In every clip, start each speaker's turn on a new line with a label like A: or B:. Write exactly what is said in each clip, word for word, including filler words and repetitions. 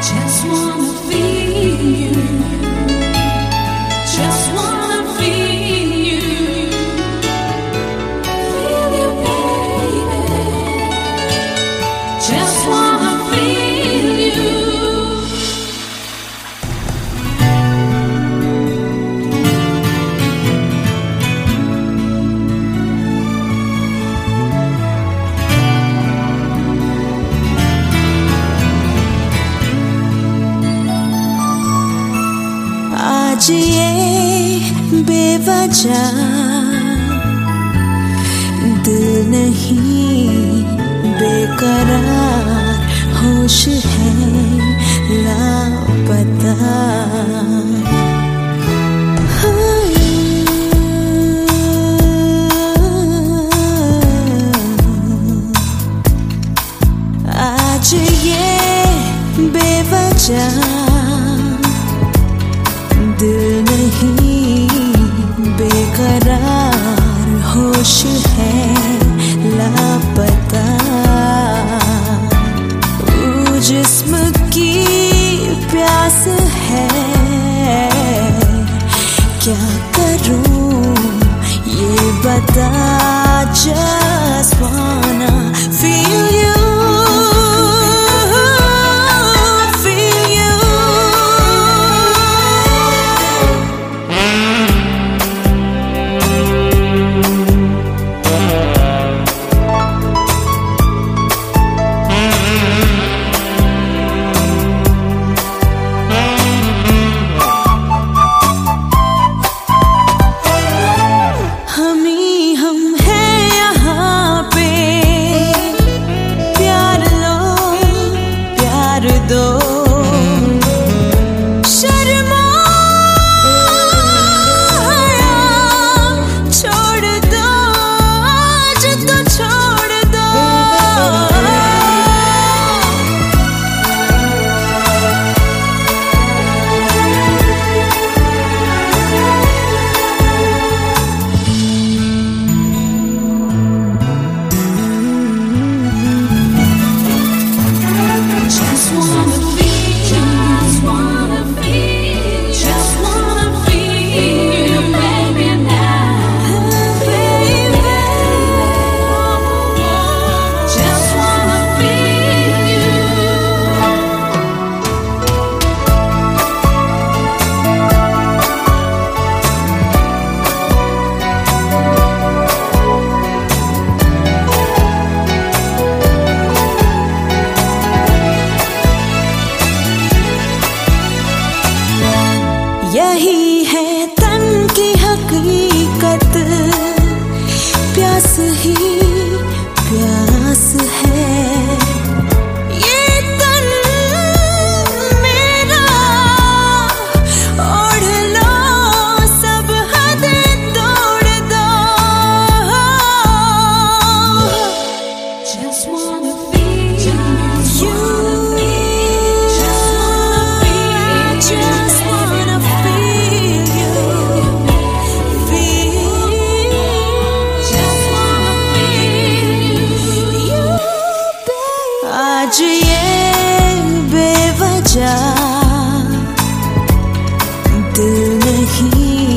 A: Just wanna feel you. Just wanna feel you. Feel you, baby. Just wanna feel you.
B: आज ये बेवजह दिल नहीं बेकरार, होश है लापता। आज ये बेवजह दिल नहीं बेकरार, होश है लापता। वो जिस्म की प्यास है, क्या करूं ये बता। Just wanna feel you. यही है तन की हकीकत, प्यास ही प्यास है। ये तन मेरा ओढ़ लो, सब हद तोड़ दो।
A: Just wanna feel you.
B: आज ये बेवजह दिल नहीं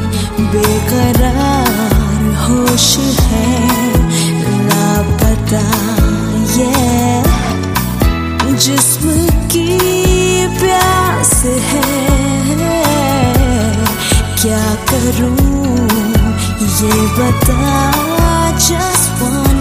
B: बेकरार, होश है लापता। ये जिस्म की प्यास है, क्या करूं ये बता। Just want